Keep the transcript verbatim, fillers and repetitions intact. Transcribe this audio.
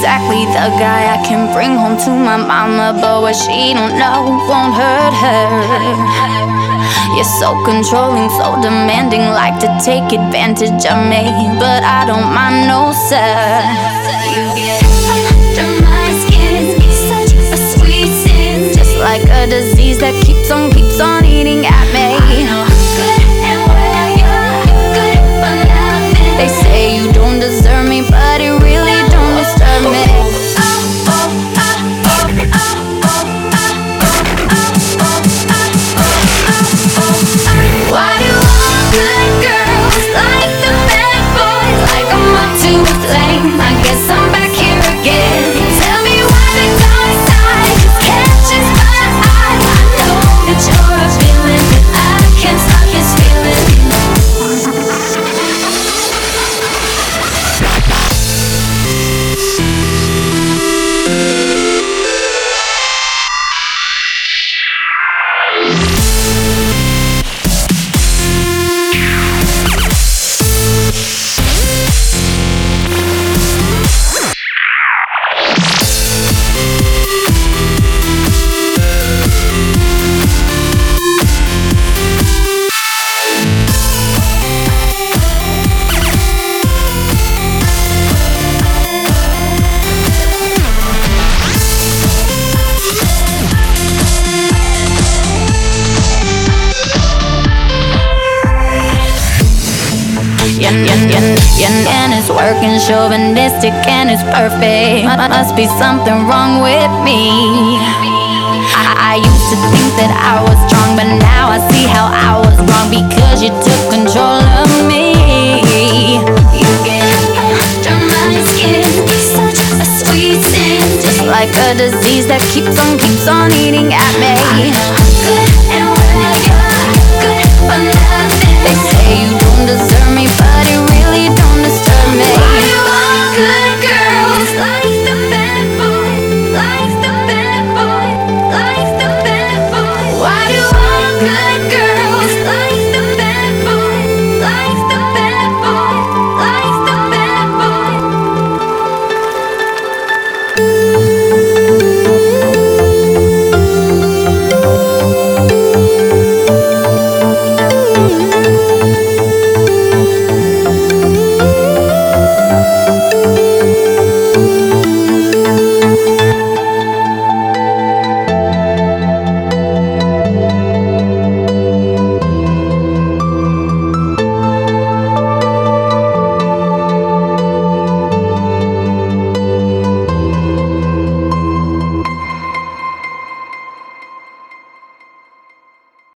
exactly the guy I can bring home to my mama, but what she don't know won't hurt her. You're so controlling, so demanding, like to take advantage of me, but I don't mind, no sir. You get under my skin, such a sweet sin, just like a disease that keeps on, keeps on eating at me. They say you don't deserve me, but it really don't disturb me. Why do all good girls like the bad boys? Like I'm up to a flame, I guess I'm back here again. Tell me why the dark side catches my eye. I know that you're a feeling, but I can't stop this feeling. And it's working, chauvinistic, and it's perfect. Must be something wrong with me. I, I used to think that I was strong, but now I see how I was wrong, because you took control of me. You get under my skin, such a sweet sin, just like a disease that keeps on, keeps on eating at me.